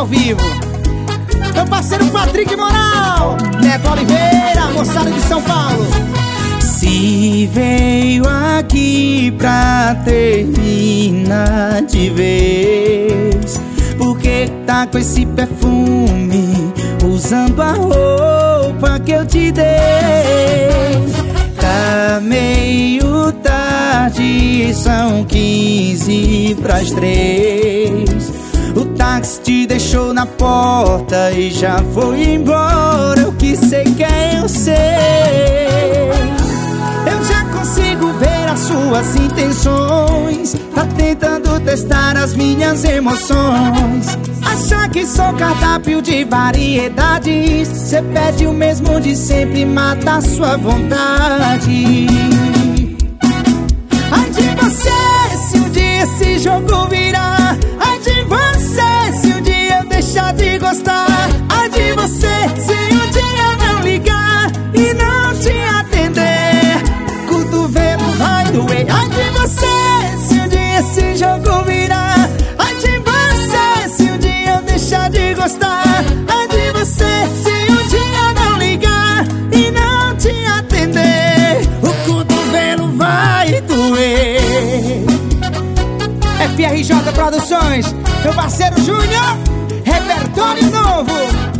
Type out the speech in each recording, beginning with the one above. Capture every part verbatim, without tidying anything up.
ao vivo. Meu parceiro Patrick Moral, Neto Oliveira, moçada de São Paulo. Se veio aqui pra terminar de vez, porque tá com esse perfume, usando a roupa que eu te dei. Tá meio tarde, são quinze pras três. O táxi te deixou na porta e já foi embora. O que cê quer eu sei. Eu já consigo ver as suas intenções. Tá tentando testar as minhas emoções. Achar que sou cardápio de variedades. Cê pede o mesmo de sempre, mata a sua vontade. Ai de você, se um dia esse jogo virar. Ai de você, se um dia eu deixar de gostar. Ai de você, se um dia eu não ligar e não te atender. O cotovelo vai doer. Ai de você, se um dia esse jogo virar. Ai de você, se um dia eu deixar de gostar. Ai de você, se um dia eu não ligar e não te atender. O cotovelo vai doer. F R J Produções, meu parceiro Júnior, repertório novo.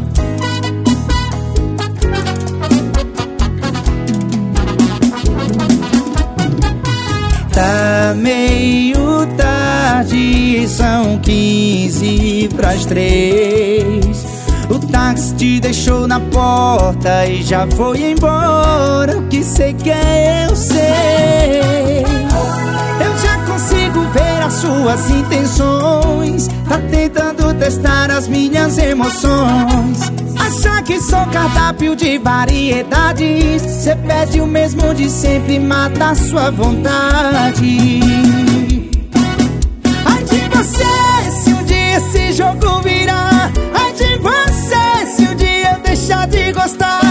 Tá meio tarde, são quinze pras três. O táxi te deixou na porta e já foi embora. O que cê quer eu sei. Eu já consigo ver as suas intenções. Tá tentando testar as minhas emoções. Achar que sou cardápio de variedades. Cê pede o mesmo de sempre, mata a sua vontade. Ai de você, se um dia esse jogo virar. Ai de você, se um dia eu deixar de gostar.